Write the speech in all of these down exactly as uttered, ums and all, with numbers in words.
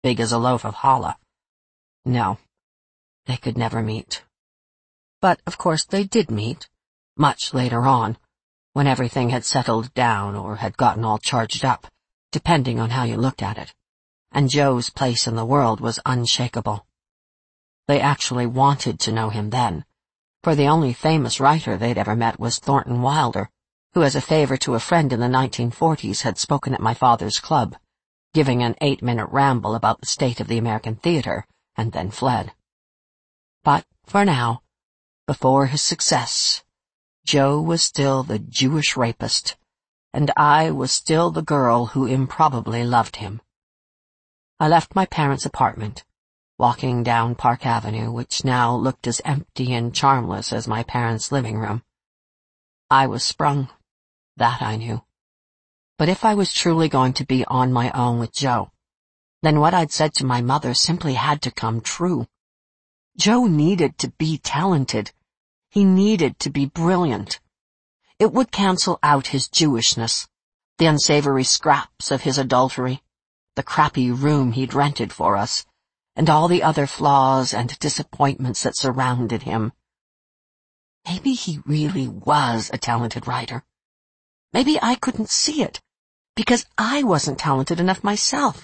big as a loaf of challah. No, they could never meet. But, of course, they did meet, much later on, when everything had settled down or had gotten all charged up, depending on how you looked at it, and Joe's place in the world was unshakable. They actually wanted to know him then, for the only famous writer they'd ever met was Thornton Wilder, who as a favor to a friend in the nineteen forties had spoken at my father's club, giving an eight-minute ramble about the state of the American theater, and then fled. But, for now, before his success, Joe was still the Jewish rapist, and I was still the girl who improbably loved him. I left my parents' apartment, walking down Park Avenue, which now looked as empty and charmless as my parents' living room. I was sprung, that I knew. But if I was truly going to be on my own with Joe, then what I'd said to my mother simply had to come true. Joe needed to be talented. He needed to be brilliant. It would cancel out his Jewishness, the unsavory scraps of his adultery, the crappy room he'd rented for us, and all the other flaws and disappointments that surrounded him. Maybe he really was a talented writer. Maybe I couldn't see it, because I wasn't talented enough myself.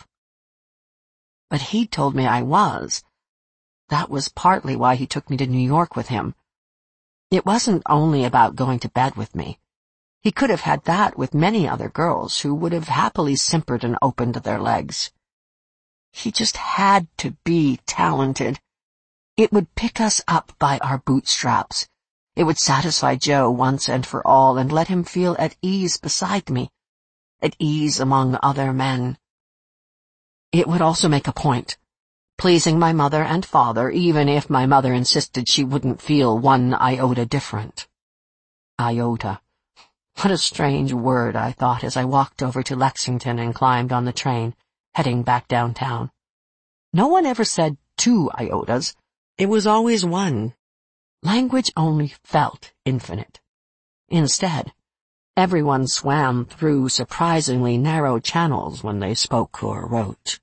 But he told me I was. That was partly why he took me to New York with him. It wasn't only about going to bed with me. He could have had that with many other girls who would have happily simpered and opened their legs. He just had to be talented. It would pick us up by our bootstraps. It would satisfy Joe once and for all and let him feel at ease beside me, at ease among other men. It would also make a point, pleasing my mother and father, even if my mother insisted she wouldn't feel one iota different. Iota. What a strange word, I thought as I walked over to Lexington and climbed on the train, heading back downtown. No one ever said two iotas. It was always one. Language only felt infinite. Instead, everyone swam through surprisingly narrow channels when they spoke or wrote.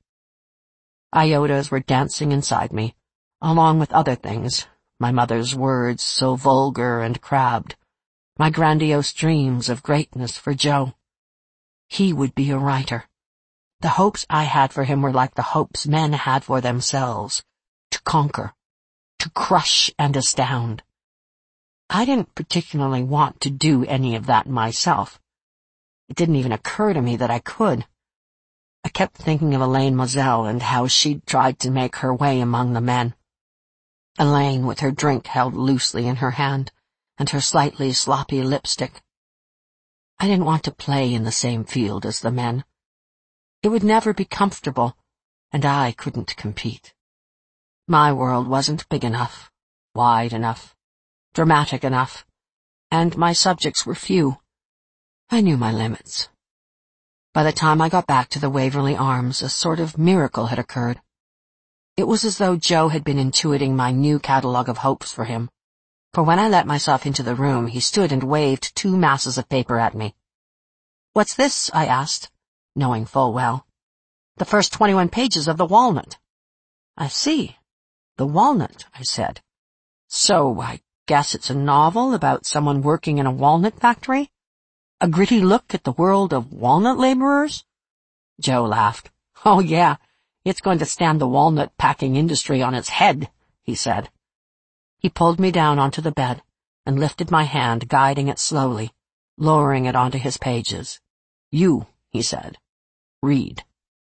Iotas were dancing inside me, along with other things, my mother's words so vulgar and crabbed, my grandiose dreams of greatness for Joe. He would be a writer. The hopes I had for him were like the hopes men had for themselves, to conquer, to crush and astound. I didn't particularly want to do any of that myself. It didn't even occur to me that I could. I kept thinking of Elaine Moselle and how she'd tried to make her way among the men. Elaine with her drink held loosely in her hand, and her slightly sloppy lipstick. I didn't want to play in the same field as the men. It would never be comfortable, and I couldn't compete. My world wasn't big enough, wide enough, dramatic enough, and my subjects were few. I knew my limits. By the time I got back to the Waverly Arms, a sort of miracle had occurred. It was as though Joe had been intuiting my new catalogue of hopes for him, for when I let myself into the room, he stood and waved two masses of paper at me. "What's this?" I asked, knowing full well. "The first twenty-one pages of The Walnut." "I see. The Walnut," I said. "So I guess it's a novel about someone working in a walnut factory? A gritty look at the world of walnut laborers?" Joe laughed. "Oh, yeah, it's going to stand the walnut packing industry on its head," he said. He pulled me down onto the bed and lifted my hand, guiding it slowly, lowering it onto his pages. "You," he said, "read."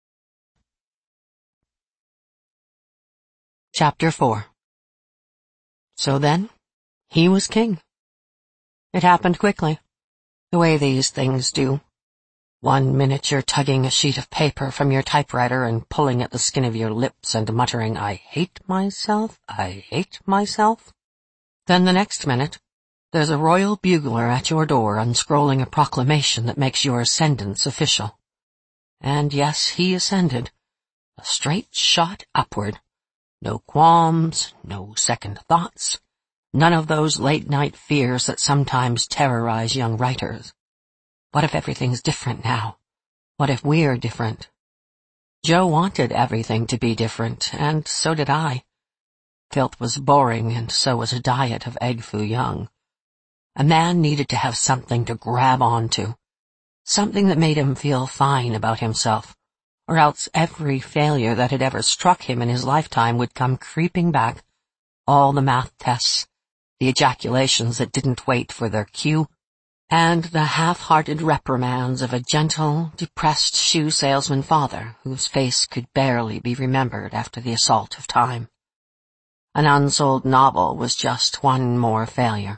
Chapter four. So then, he was king. It happened quickly, the way these things do. One minute you're tugging a sheet of paper from your typewriter and pulling at the skin of your lips and muttering, "I hate myself, I hate myself." Then the next minute, there's a royal bugler at your door unscrolling a proclamation that makes your ascendance official. And yes, he ascended, a straight shot upward. No qualms, no second thoughts, none of those late-night fears that sometimes terrorize young writers. What if everything's different now? What if we're different? Joe wanted everything to be different, and so did I. Filth was boring, and so was a diet of egg foo young. A man needed to have something to grab onto, something that made him feel fine about himself, or else every failure that had ever struck him in his lifetime would come creeping back. All the math tests, the ejaculations that didn't wait for their cue, and the half-hearted reprimands of a gentle, depressed shoe salesman father whose face could barely be remembered after the assault of time. An unsold novel was just one more failure.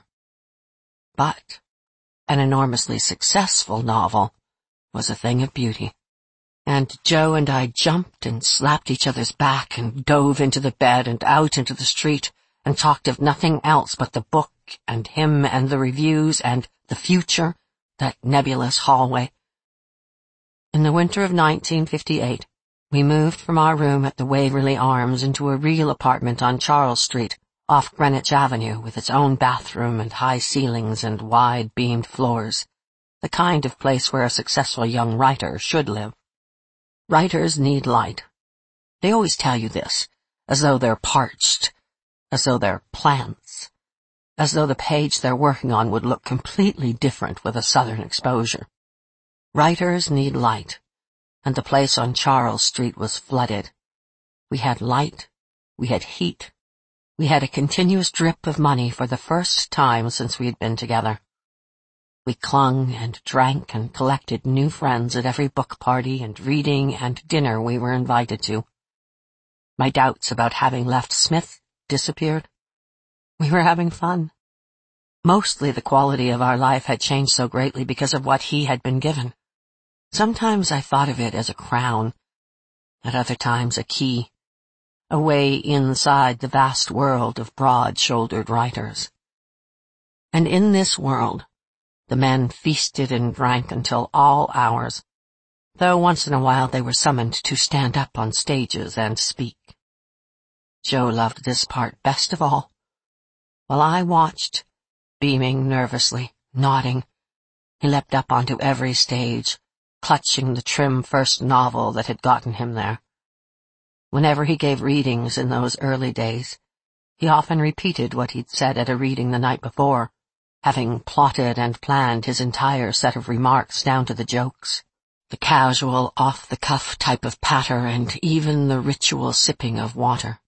But an enormously successful novel was a thing of beauty. And Joe and I jumped and slapped each other's back and dove into the bed and out into the street and talked of nothing else but the book and him and the reviews and the future, that nebulous hallway. In the winter of nineteen fifty-eight, we moved from our room at the Waverly Arms into a real apartment on Charles Street, off Greenwich Avenue, with its own bathroom and high ceilings and wide-beamed floors, the kind of place where a successful young writer should live. Writers need light. They always tell you this, as though they're parched, as though they're plants, as though the page they're working on would look completely different with a southern exposure. Writers need light, and the place on Charles Street was flooded. We had light, we had heat, we had a continuous drip of money for the first time since we had been together. We clung and drank and collected new friends at every book party and reading and dinner we were invited to. My doubts about having left Smith disappeared. We were having fun. Mostly the quality of our life had changed so greatly because of what he had been given. Sometimes I thought of it as a crown, at other times a key, a way inside the vast world of broad-shouldered writers. And in this world, the men feasted and drank until all hours, though once in a while they were summoned to stand up on stages and speak. Joe loved this part best of all, while I watched, beaming nervously, nodding. He leapt up onto every stage, clutching the trim first novel that had gotten him there. Whenever he gave readings in those early days, he often repeated what he'd said at a reading the night before, having plotted and planned his entire set of remarks down to the jokes, the casual, off-the-cuff type of patter, and even the ritual sipping of water.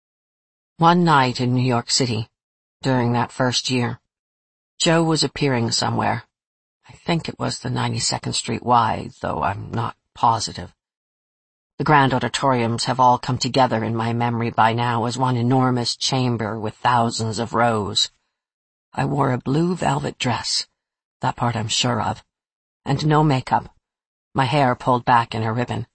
One night in New York City, during that first year, Joe was appearing somewhere. I think it was the ninety-second Street Y, though I'm not positive. The grand auditoriums have all come together in my memory by now as one enormous chamber with thousands of rows. I wore a blue velvet dress, that part I'm sure of, and no makeup, my hair pulled back in a ribbon.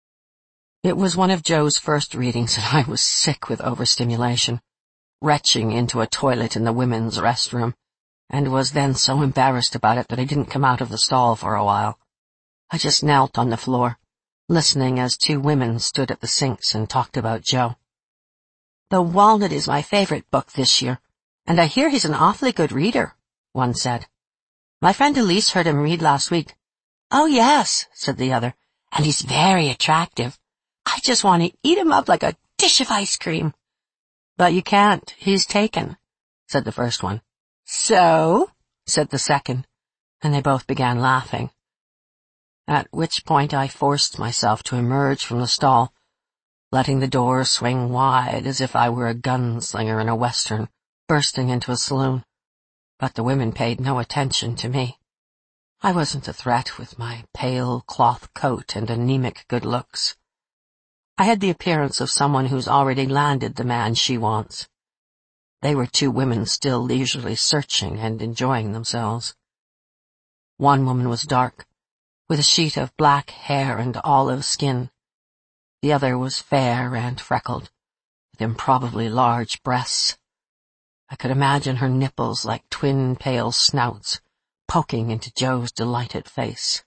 It was one of Joe's first readings, and I was sick with overstimulation, retching into a toilet in the women's restroom, and was then so embarrassed about it that I didn't come out of the stall for a while. I just knelt on the floor, listening as two women stood at the sinks and talked about Joe. "The Walnut is my favorite book this year, and I hear he's an awfully good reader," one said. "My friend Elise heard him read last week." "Oh, yes," said the other, "and he's very attractive. I just want to eat him up like a dish of ice cream." "But you can't. He's taken," said the first one. "So?" said the second, and they both began laughing. At which point I forced myself to emerge from the stall, letting the door swing wide as if I were a gunslinger in a western, bursting into a saloon. But the women paid no attention to me. I wasn't a threat with my pale cloth coat and anemic good looks. I had the appearance of someone who's already landed the man she wants. They were two women still leisurely searching and enjoying themselves. One woman was dark, with a sheet of black hair and olive skin. The other was fair and freckled, with improbably large breasts. I could imagine her nipples like twin pale snouts, poking into Joe's delighted face.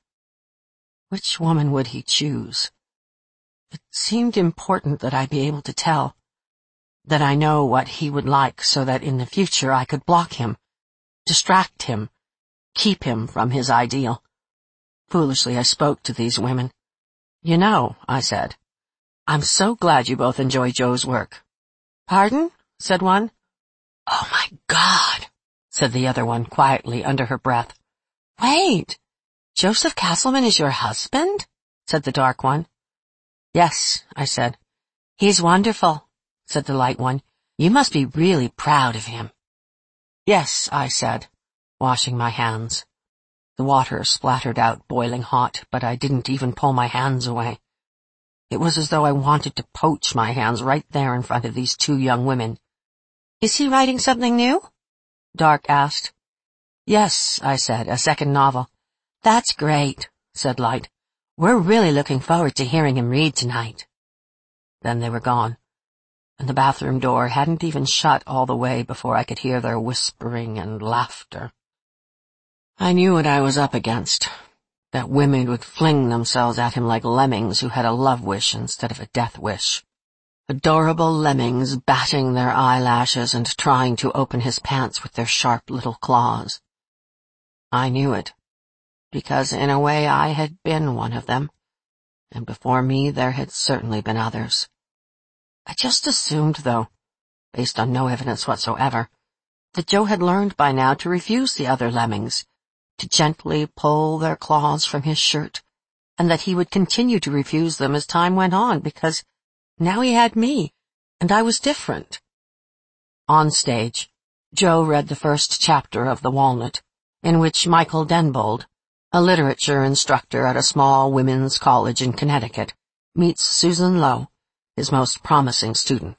Which woman would he choose? It seemed important that I be able to tell, that I know what he would like so that in the future I could block him, distract him, keep him from his ideal. Foolishly I spoke to these women. "You know," I said, I'm so glad you both enjoy Joe's work." "Pardon?" said one. "Oh my God," said the other one quietly under her breath. "Wait, Joseph Castleman is your husband?" said the dark one. "Yes," I said. "He's wonderful," said the light one. "You must be really proud of him." "Yes," I said, washing my hands. The water splattered out boiling hot, but I didn't even pull my hands away. It was as though I wanted to poach my hands right there in front of these two young women. "Is he writing something new?" Dark asked. "Yes," I said, "a second novel." "That's great," said Light. "We're really looking forward to hearing him read tonight." Then they were gone, and the bathroom door hadn't even shut all the way before I could hear their whispering and laughter. I knew what I was up against, that women would fling themselves at him like lemmings who had a love wish instead of a death wish. Adorable lemmings batting their eyelashes and trying to open his pants with their sharp little claws. I knew it, because in a way I had been one of them, and before me there had certainly been others. I just assumed, though, based on no evidence whatsoever, that Joe had learned by now to refuse the other lemmings, to gently pull their claws from his shirt, and that he would continue to refuse them as time went on, because now he had me, and I was different. On stage, Joe read the first chapter of The Walnut, in which Michael Denbold, a literature instructor at a small women's college in Connecticut, meets Susan Lowe, his most promising student.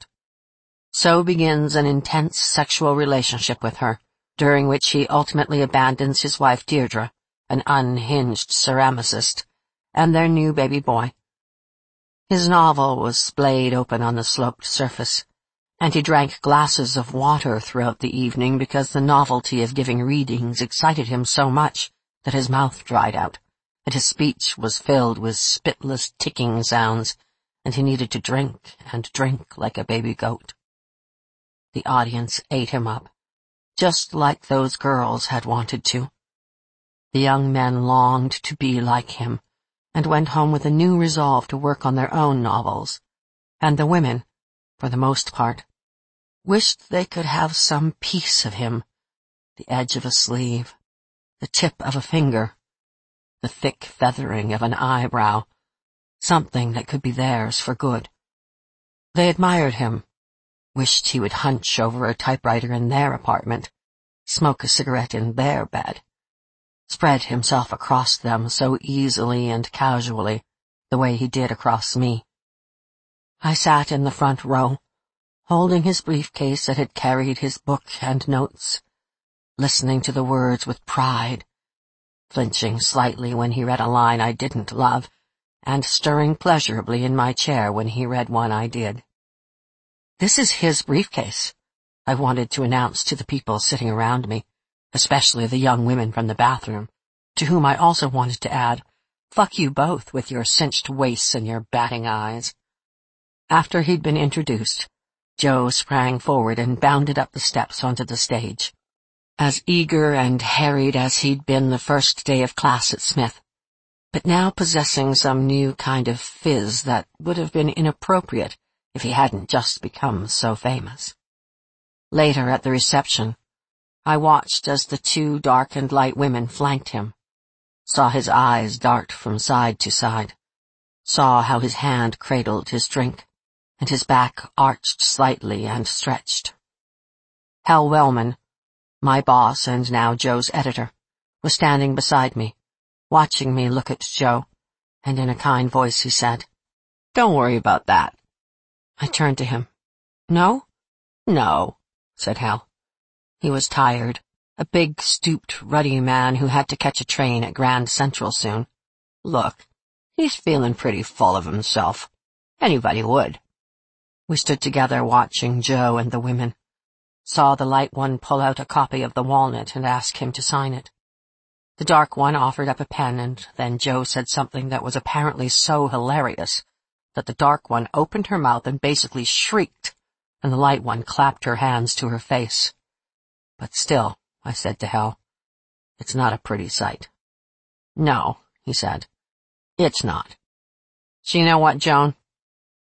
So begins an intense sexual relationship with her, during which he ultimately abandons his wife Deirdre, an unhinged ceramicist, and their new baby boy. His novel was splayed open on the sloped surface, and he drank glasses of water throughout the evening because the novelty of giving readings excited him so much that his mouth dried out, and his speech was filled with spitless ticking sounds, and he needed to drink and drink like a baby goat. The audience ate him up, just like those girls had wanted to. The young men longed to be like him, and went home with a new resolve to work on their own novels, and the women, for the most part, wished they could have some piece of him, the edge of a sleeve, the tip of a finger, the thick feathering of an eyebrow, something that could be theirs for good. They admired him, wished he would hunch over a typewriter in their apartment, smoke a cigarette in their bed, spread himself across them so easily and casually, the way he did across me. I sat in the front row, holding his briefcase that had carried his book and notes, listening to the words with pride, flinching slightly when he read a line I didn't love, and stirring pleasurably in my chair when he read one I did. "This is his briefcase," I wanted to announce to the people sitting around me, especially the young women from the bathroom, to whom I also wanted to add, "Fuck you both with your cinched waists and your batting eyes." After he'd been introduced, Joe sprang forward and bounded up the steps onto the stage, as eager and harried as he'd been the first day of class at Smith, but now possessing some new kind of fizz that would have been inappropriate if he hadn't just become so famous. Later at the reception, I watched as the two dark and light women flanked him, saw his eyes dart from side to side, saw how his hand cradled his drink, and his back arched slightly and stretched. Hal Wellman, my boss and now Joe's editor, was standing beside me, watching me look at Joe, and in a kind voice he said, "Don't worry about that." I turned to him. "No?" "No," said Hal. He was tired, a big, stooped, ruddy man who had to catch a train at Grand Central soon. "Look, he's feeling pretty full of himself. Anybody would." We stood together watching Joe and the women, saw the light one pull out a copy of The Walnut and ask him to sign it. The dark one offered up a pen, and then Joe said something that was apparently so hilarious that the dark one opened her mouth and basically shrieked, and the light one clapped her hands to her face. "But still," I said to Hal, "it's not a pretty sight." "No," he said, "it's not. So you know what, Joan?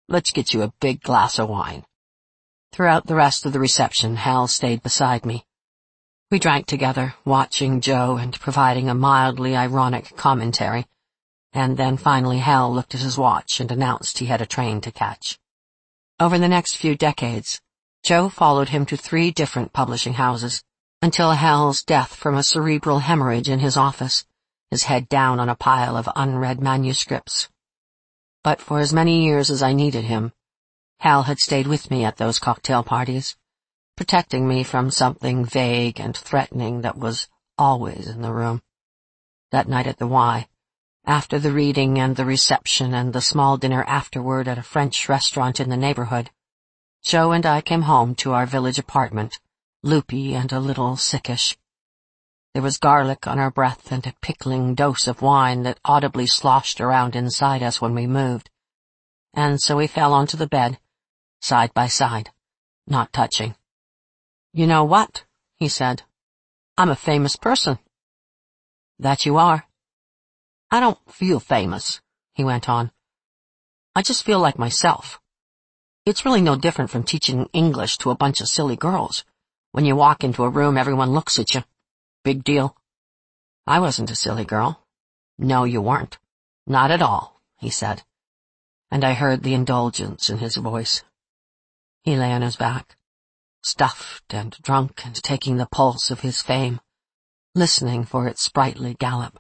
Let's get you a big glass of wine." Throughout the rest of the reception, Hal stayed beside me. We drank together, watching Joe and providing a mildly ironic commentary, and then finally Hal looked at his watch and announced he had a train to catch. Over the next few decades, Joe followed him to three different publishing houses, until Hal's death from a cerebral hemorrhage in his office, his head down on a pile of unread manuscripts. But for as many years as I needed him, Hal had stayed with me at those cocktail parties, protecting me from something vague and threatening that was always in the room. That night at the Y, after the reading and the reception and the small dinner afterward at a French restaurant in the neighborhood, Joe and I came home to our village apartment, loopy and a little sickish. There was garlic on our breath and a pickling dose of wine that audibly sloshed around inside us when we moved, and so we fell onto the bed, side by side, not touching. "You know what?" he said. "I'm a famous person." "That you are." "I don't feel famous," he went on. "I just feel like myself. It's really no different from teaching English to a bunch of silly girls. When you walk into a room, everyone looks at you. Big deal." "I wasn't a silly girl." "No, you weren't. Not at all," he said, and I heard the indulgence in his voice. He lay on his back, stuffed and drunk and taking the pulse of his fame, listening for its sprightly gallop.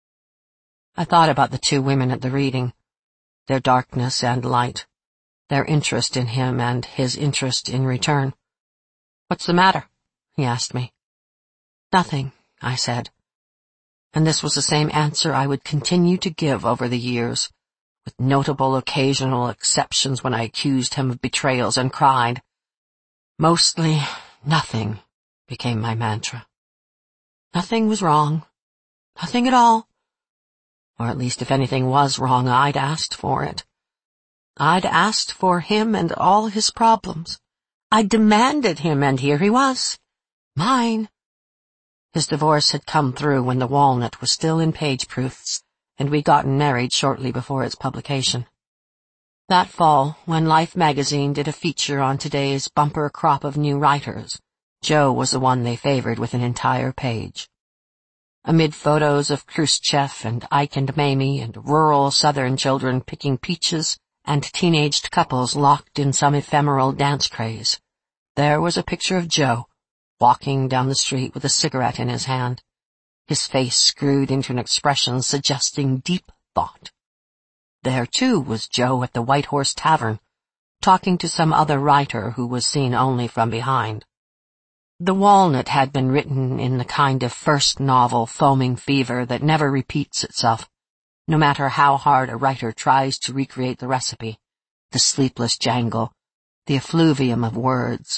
I thought about the two women at the reading, their darkness and light, their interest in him and his interest in return. "What's the matter?" he asked me. "Nothing," I said, and this was the same answer I would continue to give over the years, with notable occasional exceptions when I accused him of betrayals and cried. Mostly, nothing became my mantra. Nothing was wrong. Nothing at all. Or at least if anything was wrong, I'd asked for it. I'd asked for him and all his problems. I demanded him, and here he was. Mine. His divorce had come through when The Walnut was still in page proofs, and we'd gotten married shortly before its publication. That fall, when Life magazine did a feature on today's bumper crop of new writers, Joe was the one they favored with an entire page. Amid photos of Khrushchev and Ike and Mamie and rural southern children picking peaches and teenaged couples locked in some ephemeral dance craze, there was a picture of Joe, walking down the street with a cigarette in his hand, his face screwed into an expression suggesting deep thought. There, too, was Joe at the White Horse Tavern, talking to some other writer who was seen only from behind. The Walnut had been written in the kind of first novel foaming fever that never repeats itself, no matter how hard a writer tries to recreate the recipe, the sleepless jangle, the effluvium of words.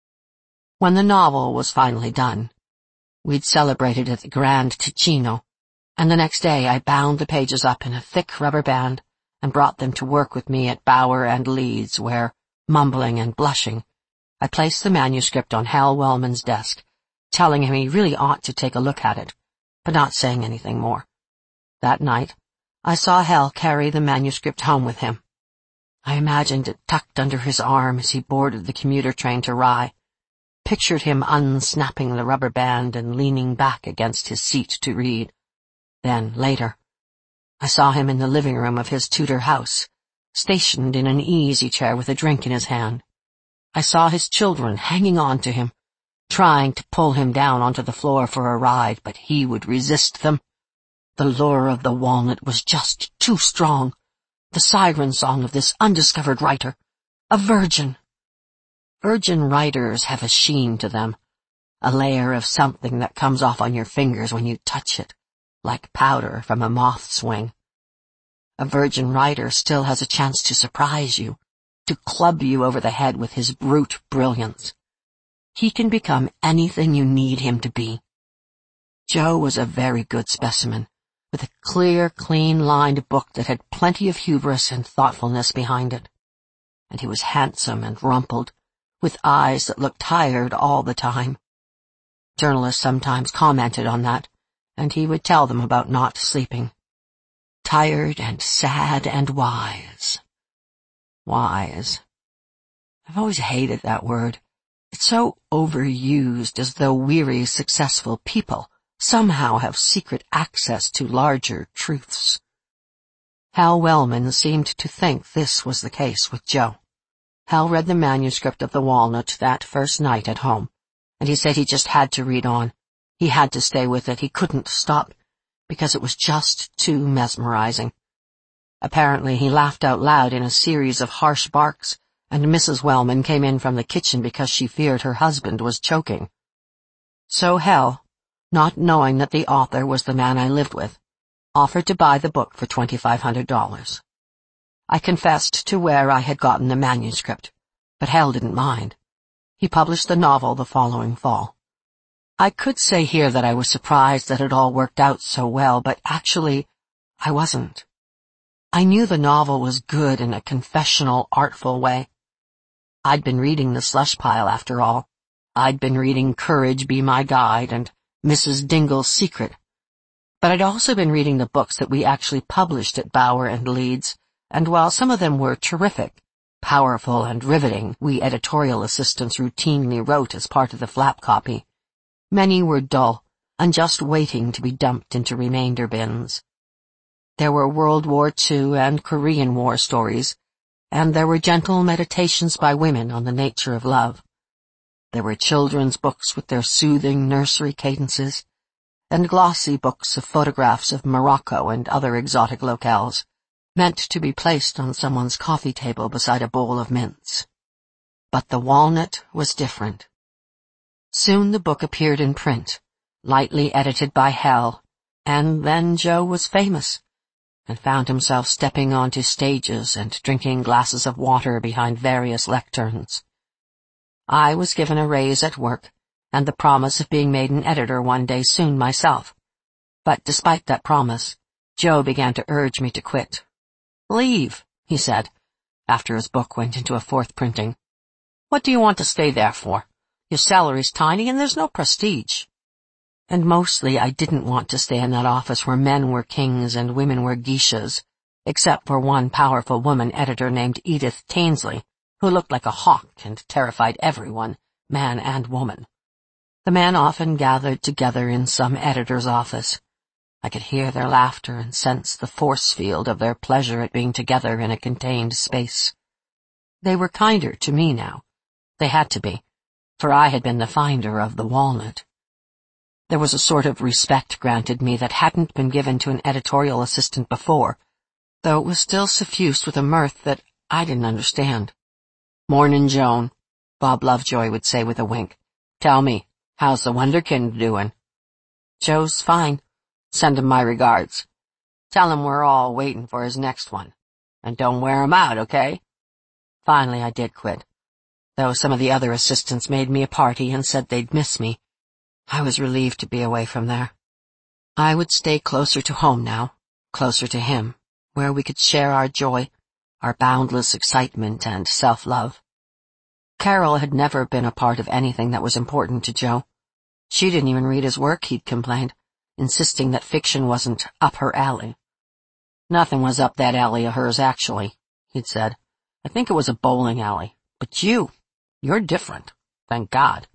When the novel was finally done, we'd celebrated at the Grand Ticino, and the next day I bound the pages up in a thick rubber band and brought them to work with me at Bower and Leeds, where, mumbling and blushing, I placed the manuscript on Hal Wellman's desk, telling him he really ought to take a look at it, but not saying anything more. That night, I saw Hal carry the manuscript home with him. I imagined it tucked under his arm as he boarded the commuter train to Rye, pictured him unsnapping the rubber band and leaning back against his seat to read. Then, later, I saw him in the living room of his Tudor house, stationed in an easy-chair with a drink in his hand. I saw his children hanging on to him, trying to pull him down onto the floor for a ride, but he would resist them. The lure of The Walnut was just too strong, the siren song of this undiscovered writer, a virgin. Virgin writers have a sheen to them, a layer of something that comes off on your fingers when you touch it, like powder from a moth's wing. A virgin writer still has a chance to surprise you, to club you over the head with his brute brilliance. He can become anything you need him to be. Joe was a very good specimen, with a clear, clean-lined book that had plenty of hubris and thoughtfulness behind it. And he was handsome and rumpled, with eyes that looked tired all the time. Journalists sometimes commented on that, and he would tell them about not sleeping. Tired and sad and wise. Wise. I've always hated that word. It's so overused, as though weary, successful people somehow have secret access to larger truths. Hal Wellman seemed to think this was the case with Joe. Hal read the manuscript of The Walnut that first night at home, and he said he just had to read on. He had to stay with it. He couldn't stop, because it was just too mesmerizing. Apparently he laughed out loud in a series of harsh barks, and Missus Wellman came in from the kitchen because she feared her husband was choking. So Hal, not knowing that the author was the man I lived with, offered to buy the book for twenty-five hundred dollars. I confessed to where I had gotten the manuscript, but Hal didn't mind. He published the novel the following fall. I could say here that I was surprised that it all worked out so well, but actually, I wasn't. I knew the novel was good in a confessional, artful way. I'd been reading The Slush Pile, after all. I'd been reading Courage Be My Guide and Missus Dingle's Secret. But I'd also been reading the books that we actually published at Bauer and Leeds, and while some of them were terrific, powerful and riveting, we editorial assistants routinely wrote as part of the flap copy, many were dull and just waiting to be dumped into remainder bins. There were World War Two and Korean War stories, and there were gentle meditations by women on the nature of love. There were children's books with their soothing nursery cadences, and glossy books of photographs of Morocco and other exotic locales, meant to be placed on someone's coffee table beside a bowl of mints. But The Walnut was different. Soon the book appeared in print, lightly edited by Hal, and then Joe was famous, and found himself stepping onto stages and drinking glasses of water behind various lecterns. I was given a raise at work, and the promise of being made an editor one day soon myself. But despite that promise, Joe began to urge me to quit. "Leave," he said, after his book went into a fourth printing. "What do you want to stay there for? Your salary's tiny and there's no prestige." And mostly I didn't want to stay in that office where men were kings and women were geishas, except for one powerful woman editor named Edith Tainsley, who looked like a hawk and terrified everyone, man and woman. The men often gathered together in some editor's office. I could hear their laughter and sense the force field of their pleasure at being together in a contained space. They were kinder to me now. They had to be, for I had been the finder of The Walnut. There was a sort of respect granted me that hadn't been given to an editorial assistant before, though it was still suffused with a mirth that I didn't understand. "Mornin', Joan," Bob Lovejoy would say with a wink. "Tell me, how's the Wonderkind doing?" "Joe's fine. Send him my regards. Tell him we're all waiting for his next one. And don't wear him out, okay?" Finally I did quit, though some of the other assistants made me a party and said they'd miss me. I was relieved to be away from there. I would stay closer to home now, closer to him, where we could share our joy, our boundless excitement and self-love. Carol had never been a part of anything that was important to Joe. She didn't even read his work, he'd complained, insisting that fiction wasn't up her alley. "Nothing was up that alley of hers, actually," he'd said. "I think it was a bowling alley. But you, you're different. Thank God."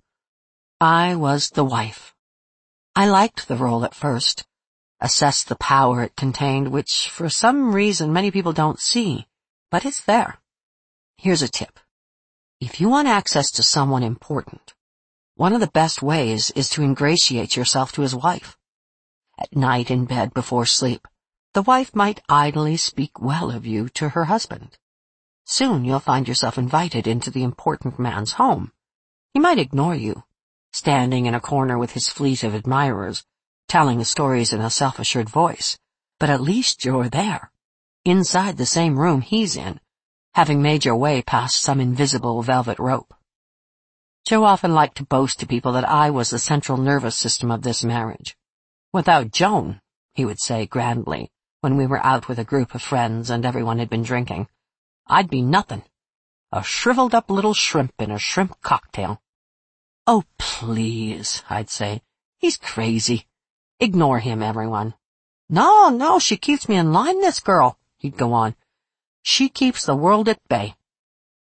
I was the wife. I liked the role at first, assessed the power it contained, which for some reason many people don't see, but it's there. Here's a tip. If you want access to someone important, one of the best ways is to ingratiate yourself to his wife. At night in bed before sleep, the wife might idly speak well of you to her husband. Soon you'll find yourself invited into the important man's home. He might ignore you, standing in a corner with his fleet of admirers, telling the stories in a self-assured voice, but at least you're there, inside the same room he's in, having made your way past some invisible velvet rope. Joe often liked to boast to people that I was the central nervous system of this marriage. "Without Joan," he would say grandly, when we were out with a group of friends and everyone had been drinking, "I'd be nothing. A shriveled-up little shrimp in a shrimp cocktail." "Oh, please," I'd say. "He's crazy. Ignore him, everyone." "No, no, she keeps me in line, this girl," he'd go on. "She keeps the world at bay.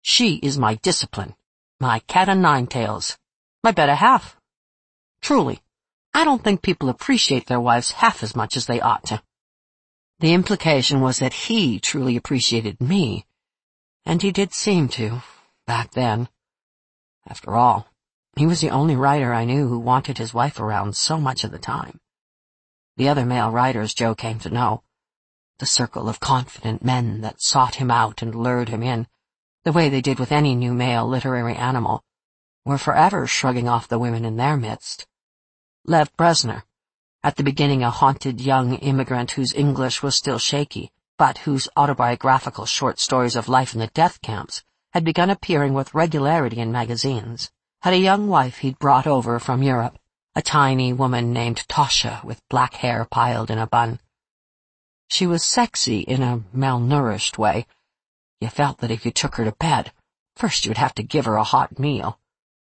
She is my discipline, my cat o' nine tails, my better half. Truly, I don't think people appreciate their wives half as much as they ought to. The implication was that he truly appreciated me, and he did seem to, back then. After all, he was the only writer I knew who wanted his wife around so much of the time. The other male writers Joe came to know, the circle of confident men that sought him out and lured him in, the way they did with any new male literary animal, were forever shrugging off the women in their midst. Lev Bresner, at the beginning a haunted young immigrant whose English was still shaky, but whose autobiographical short stories of life in the death camps had begun appearing with regularity in magazines, had a young wife he'd brought over from Europe, a tiny woman named Tasha with black hair piled in a bun. She was sexy in a malnourished way. You felt that if you took her to bed, first you'd have to give her a hot meal.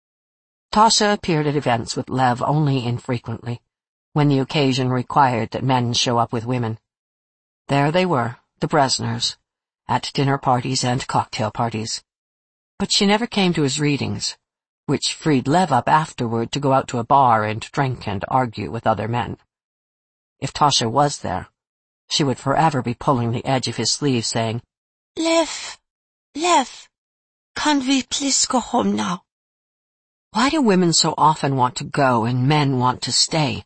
Tasha appeared at events with Lev only infrequently, when the occasion required that men show up with women. There they were, the Bresners, at dinner parties and cocktail parties. But she never came to his readings, which freed Lev up afterward to go out to a bar and drink and argue with other men. If Tasha was there, she would forever be pulling the edge of his sleeve, saying, "Lev, Lev, can't we please go home now?" Why do women so often want to go and men want to stay?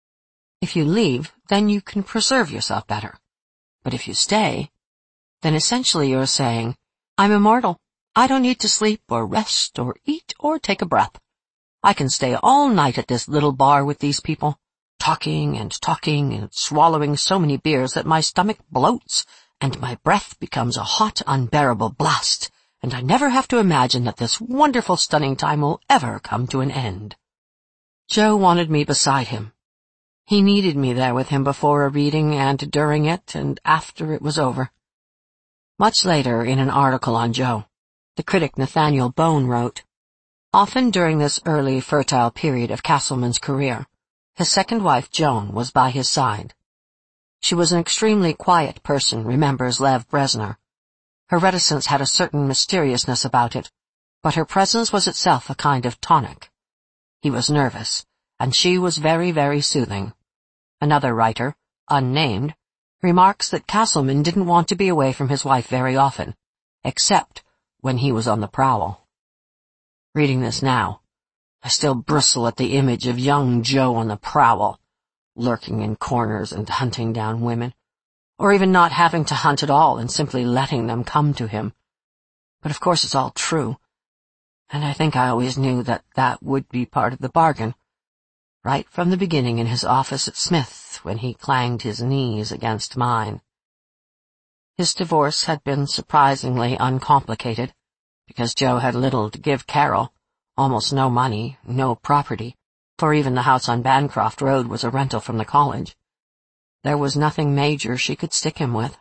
If you leave, then you can preserve yourself better. But if you stay, then essentially you're saying, I'm immortal. I don't need to sleep or rest or eat or take a breath. I can stay all night at this little bar with these people, talking and talking and swallowing so many beers that my stomach bloats and my breath becomes a hot, unbearable blast, and I never have to imagine that this wonderful, stunning time will ever come to an end. Joe wanted me beside him. He needed me there with him before a reading and during it and after it was over. Much later, in an article on Joe, the critic Nathaniel Bone wrote, often during this early, fertile period of Castleman's career, his second wife, Joan, was by his side. She was an extremely quiet person, remembers Lev Bresner. Her reticence had a certain mysteriousness about it, but her presence was itself a kind of tonic. He was nervous, and she was very, very soothing. Another writer, unnamed, remarks that Castleman didn't want to be away from his wife very often, except when he was on the prowl. Reading this now, I still bristle at the image of young Joe on the prowl, lurking in corners and hunting down women, or even not having to hunt at all and simply letting them come to him. But of course it's all true, and I think I always knew that that would be part of the bargain, right from the beginning in his office at Smith when he clanged his knees against mine. His divorce had been surprisingly uncomplicated, because Joe had little to give Carol, almost no money, no property, for even the house on Bancroft Road was a rental from the college. There was nothing major she could stick him with.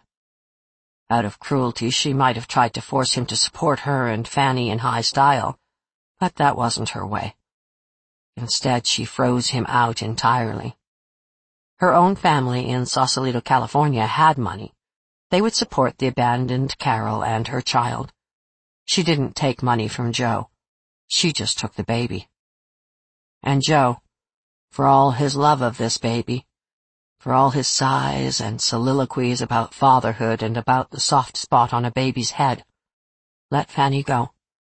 Out of cruelty, she might have tried to force him to support her and Fanny in high style, but that wasn't her way. Instead, she froze him out entirely. Her own family in Sausalito, California had money. They would support the abandoned Carol and her child. She didn't take money from Joe. She just took the baby. And Joe, for all his love of this baby, for all his sighs and soliloquies about fatherhood and about the soft spot on a baby's head, let Fanny go.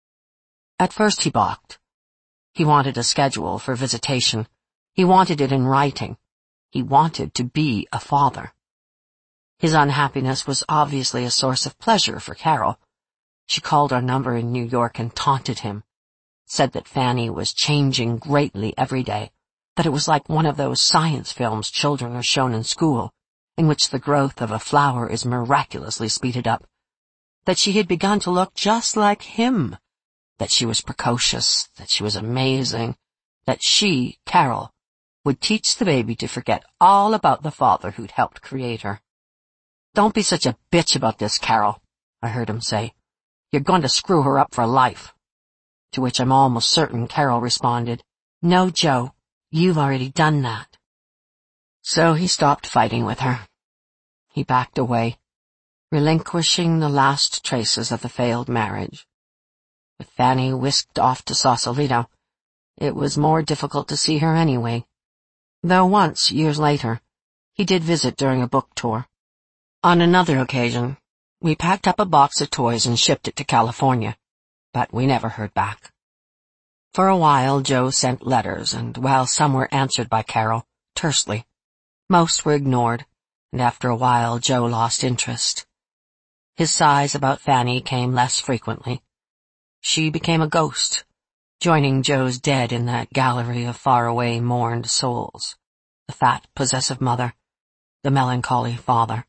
At first he balked. He wanted a schedule for visitation. He wanted it in writing. He wanted to be a father. His unhappiness was obviously a source of pleasure for Carol. She called our number in New York and taunted him, said that Fanny was changing greatly every day, that it was like one of those science films children are shown in school, in which the growth of a flower is miraculously speeded up, that she had begun to look just like him, that she was precocious, that she was amazing, that she, Carol, would teach the baby to forget all about the father who'd helped create her. "Don't be such a bitch about this, Carol," I heard him say. "You're going to screw her up for life." To which I'm almost certain Carol responded, "No, Joe, you've already done that." So he stopped fighting with her. He backed away, relinquishing the last traces of the failed marriage. With Fanny whisked off to Sausalito, it was more difficult to see her anyway. Though once, years later, he did visit during a book tour. On another occasion, we packed up a box of toys and shipped it to California, but we never heard back. For a while, Joe sent letters, and while some were answered by Carol, tersely, most were ignored, and after a while Joe lost interest. His sighs about Fanny came less frequently. She became a ghost, joining Joe's dead in that gallery of faraway mourned souls, the fat, possessive mother, the melancholy father.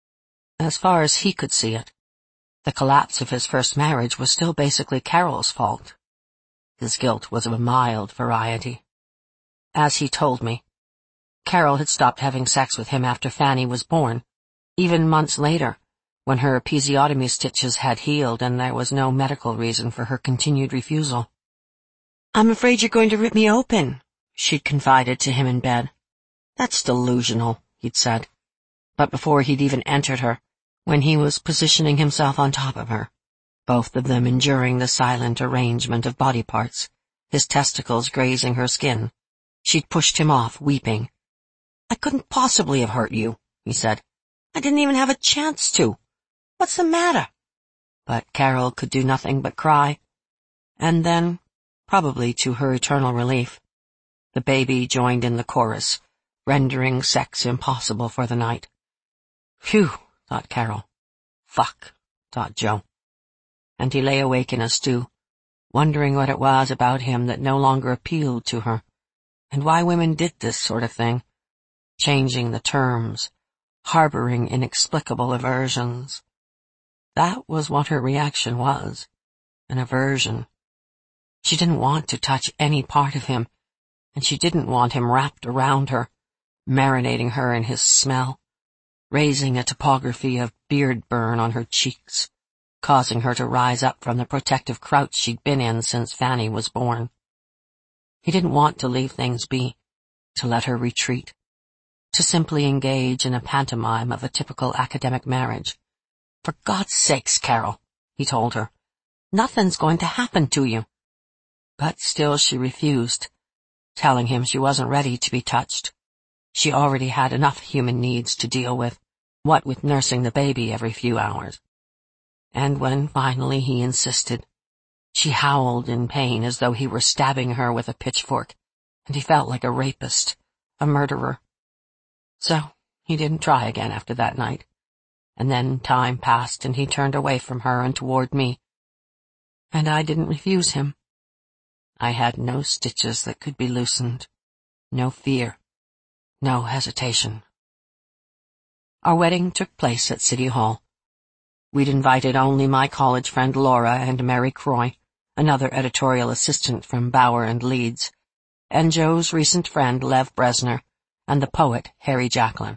As far as he could see it, the collapse of his first marriage was still basically Carol's fault. His guilt was of a mild variety. As he told me, Carol had stopped having sex with him after Fanny was born, even months later, when her episiotomy stitches had healed and there was no medical reason for her continued refusal. "I'm afraid you're going to rip me open," she'd confided to him in bed. "That's delusional," he'd said. But before he'd even entered her, when he was positioning himself on top of her, both of them enduring the silent arrangement of body parts, his testicles grazing her skin, she'd pushed him off, weeping. "I couldn't possibly have hurt you," he said. "I didn't even have a chance to. What's the matter?" But Carol could do nothing but cry. And then, probably to her eternal relief, the baby joined in the chorus, rendering sex impossible for the night. Phew, thought Carol. Fuck, thought Joe. And he lay awake in a stew, wondering what it was about him that no longer appealed to her, and why women did this sort of thing, changing the terms, harboring inexplicable aversions. That was what her reaction was, an aversion. She didn't want to touch any part of him, and she didn't want him wrapped around her, marinating her in his smell, raising a topography of beard burn on her cheeks, causing her to rise up from the protective crouch she'd been in since Fanny was born. He didn't want to leave things be, to let her retreat, to simply engage in a pantomime of a typical academic marriage. "For God's sakes, Carol," he told her, "nothing's going to happen to you." But still she refused, telling him she wasn't ready to be touched. She already had enough human needs to deal with, what with nursing the baby every few hours. And when finally he insisted, she howled in pain as though he were stabbing her with a pitchfork, and he felt like a rapist, a murderer. So he didn't try again after that night. And then time passed and he turned away from her and toward me. And I didn't refuse him. I had no stitches that could be loosened, no fear, no hesitation. Our wedding took place at City Hall. We'd invited only my college friend Laura and Mary Croy, another editorial assistant from Bauer and Leeds, and Joe's recent friend Lev Bresner, and the poet Harry Jacklin.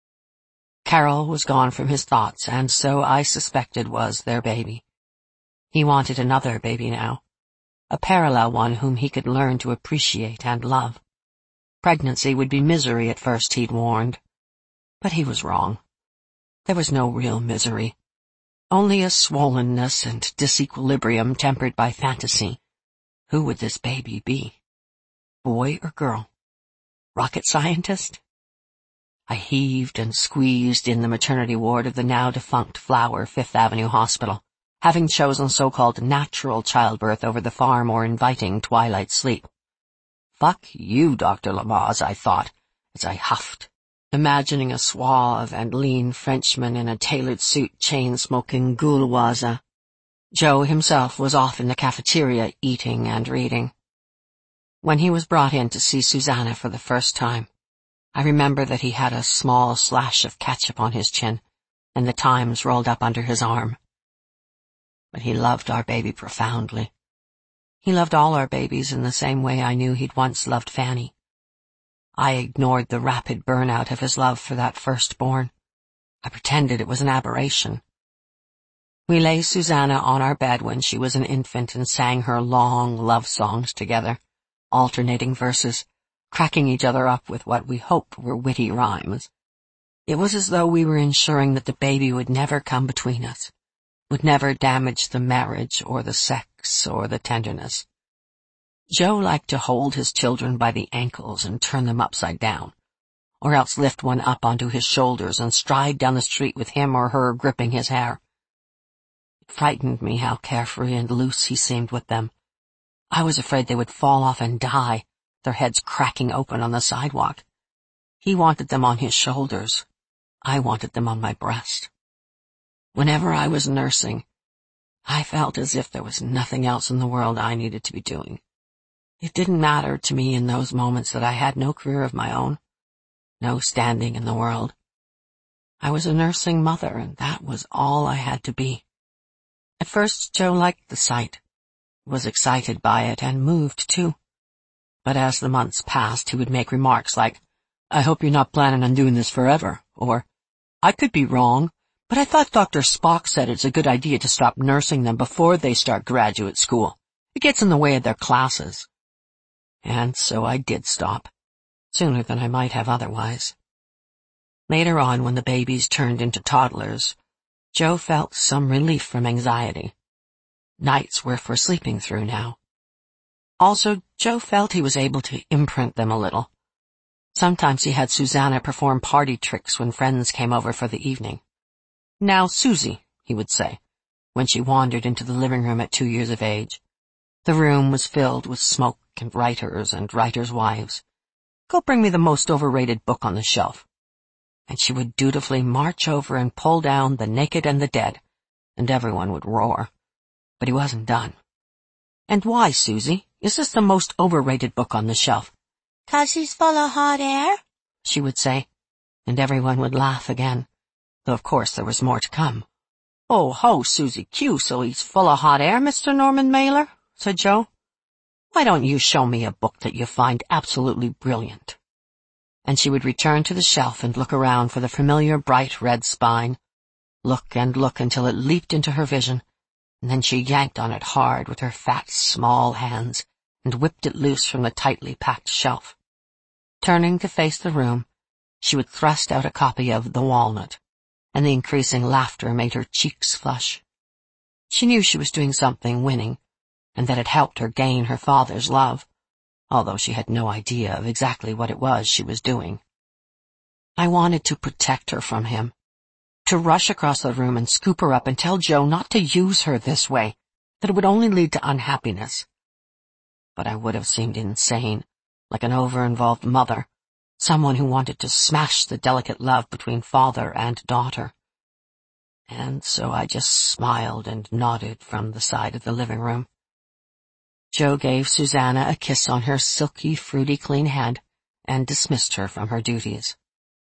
Carol was gone from his thoughts, and so I suspected was their baby. He wanted another baby now, a parallel one whom he could learn to appreciate and love. Pregnancy would be misery at first, he'd warned. But he was wrong. There was no real misery, only a swollenness and disequilibrium tempered by fantasy. Who would this baby be? Boy or girl? Rocket scientist? I heaved and squeezed in the maternity ward of the now-defunct Flower Fifth Avenue Hospital, having chosen so-called natural childbirth over the far more inviting twilight sleep. Fuck you, Doctor Lamaze, I thought, as I huffed, imagining a suave and lean Frenchman in a tailored suit chain-smoking Gauloise. Joe himself was off in the cafeteria eating and reading. When he was brought in to see Susanna for the first time, I remember that he had a small slash of ketchup on his chin, and the Times rolled up under his arm. But he loved our baby profoundly. He loved all our babies in the same way I knew he'd once loved Fanny. I ignored the rapid burnout of his love for that firstborn. I pretended it was an aberration. We lay Susanna on our bed when she was an infant and sang her long love songs together, alternating verses, cracking each other up with what we hoped were witty rhymes. It was as though we were ensuring that the baby would never come between us, would never damage the marriage or the sex or the tenderness. Joe liked to hold his children by the ankles and turn them upside down, or else lift one up onto his shoulders and stride down the street with him or her gripping his hair. It frightened me how carefree and loose he seemed with them. I was afraid they would fall off and die, their heads cracking open on the sidewalk. He wanted them on his shoulders. I wanted them on my breast. Whenever I was nursing, I felt as if there was nothing else in the world I needed to be doing. It didn't matter to me in those moments that I had no career of my own, no standing in the world. I was a nursing mother, and that was all I had to be. At first, Joe liked the sight, was excited by it, and moved too. But as the months passed, he would make remarks like, "I hope you're not planning on doing this forever," or, "I could be wrong, but I thought Doctor Spock said it's a good idea to stop nursing them before they start graduate school. It gets in the way of their classes." And so I did stop, sooner than I might have otherwise. Later on, when the babies turned into toddlers, Joe felt some relief from anxiety. Nights were for sleeping through now. Also, Joe felt he was able to imprint them a little. Sometimes he had Susanna perform party tricks when friends came over for the evening. "Now, Susie," he would say, when she wandered into the living room at two years of age. The room was filled with smoke and writers and writers' wives. "Go bring me the most overrated book on the shelf." And she would dutifully march over and pull down The Naked and the Dead, and everyone would roar. But he wasn't done. "And why, Susie, is this the most overrated book on the shelf?" "'Cause he's full of hot air," she would say, and everyone would laugh again, though of course there was more to come. "Oh, ho, Susie Q, so he's full of hot air, Mister Norman Mailer?" said Joe. "Why don't you show me a book that you find absolutely brilliant?" And she would return to the shelf and look around for the familiar bright red spine, look and look until it leaped into her vision, and then she yanked on it hard with her fat, small hands and whipped it loose from the tightly packed shelf. Turning to face the room, she would thrust out a copy of The Walnut, and the increasing laughter made her cheeks flush. She knew she was doing something winning, and that it helped her gain her father's love, although she had no idea of exactly what it was she was doing. I wanted to protect her from him, to rush across the room and scoop her up and tell Joe not to use her this way, that it would only lead to unhappiness. But I would have seemed insane, like an over-involved mother, someone who wanted to smash the delicate love between father and daughter. And so I just smiled and nodded from the side of the living room. Joe gave Susanna a kiss on her silky, fruity clean head and dismissed her from her duties.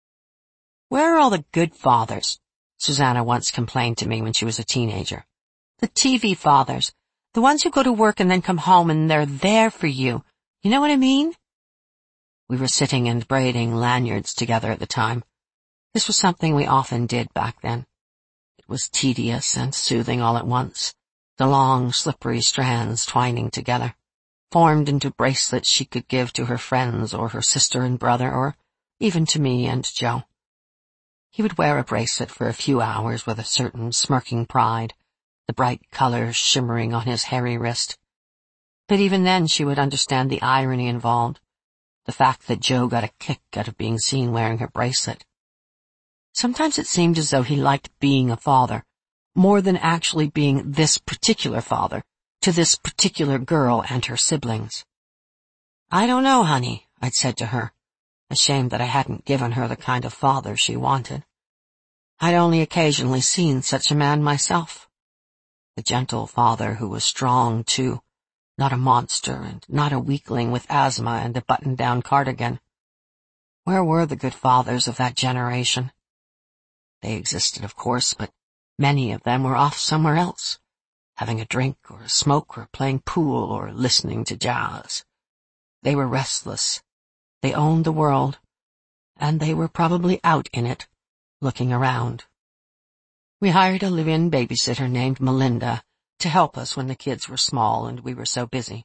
"Where are all the good fathers?" Susanna once complained to me when she was a teenager. "The T V fathers. The ones who go to work and then come home and they're there for you. You know what I mean?" We were sitting and braiding lanyards together at the time. This was something we often did back then. It was tedious and soothing all at once, the long, slippery strands twining together, formed into bracelets she could give to her friends or her sister and brother, or even to me and Joe. He would wear a bracelet for a few hours with a certain smirking pride, the bright colors shimmering on his hairy wrist. But even then she would understand the irony involved, the fact that Joe got a kick out of being seen wearing her bracelet. Sometimes it seemed as though he liked being a father, more than actually being this particular father, to this particular girl and her siblings. "I don't know, honey," I'd said to her, ashamed that I hadn't given her the kind of father she wanted. I'd only occasionally seen such a man myself. The gentle father who was strong, too, not a monster and not a weakling with asthma and a button-down cardigan. Where were the good fathers of that generation? They existed, of course, but many of them were off somewhere else, having a drink or a smoke or playing pool or listening to jazz. They were restless. They owned the world, and they were probably out in it, looking around. We hired a live-in babysitter named Melinda to help us when the kids were small and we were so busy.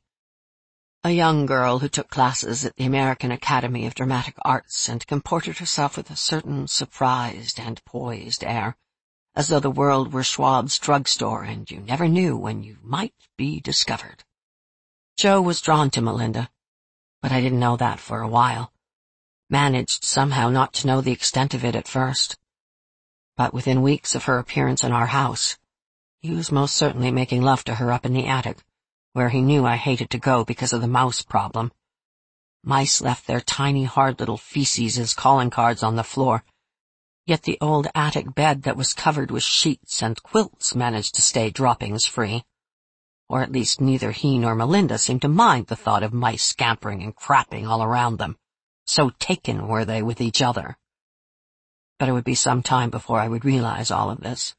A young girl who took classes at the American Academy of Dramatic Arts and comported herself with a certain surprised and poised air, as though the world were Schwab's drugstore and you never knew when you might be discovered. Joe was drawn to Melinda, but I didn't know that for a while. Managed somehow not to know the extent of it at first. But within weeks of her appearance in our house, he was most certainly making love to her up in the attic, where he knew I hated to go because of the mouse problem. Mice left their tiny hard little feces as calling cards on the floor, yet the old attic bed that was covered with sheets and quilts managed to stay droppings-free. Or at least neither he nor Melinda seemed to mind the thought of mice scampering and crapping all around them. So taken were they with each other. But it would be some time before I would realize all of this.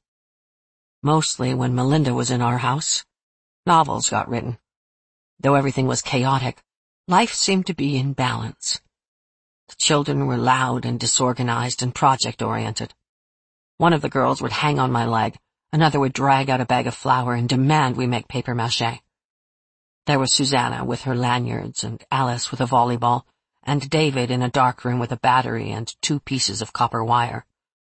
Mostly when Melinda was in our house, novels got written. Though everything was chaotic, life seemed to be in balance. The children were loud and disorganized and project-oriented. One of the girls would hang on my leg, another would drag out a bag of flour and demand we make papier-mâché. There was Susanna with her lanyards, and Alice with a volleyball, and David in a dark room with a battery and two pieces of copper wire.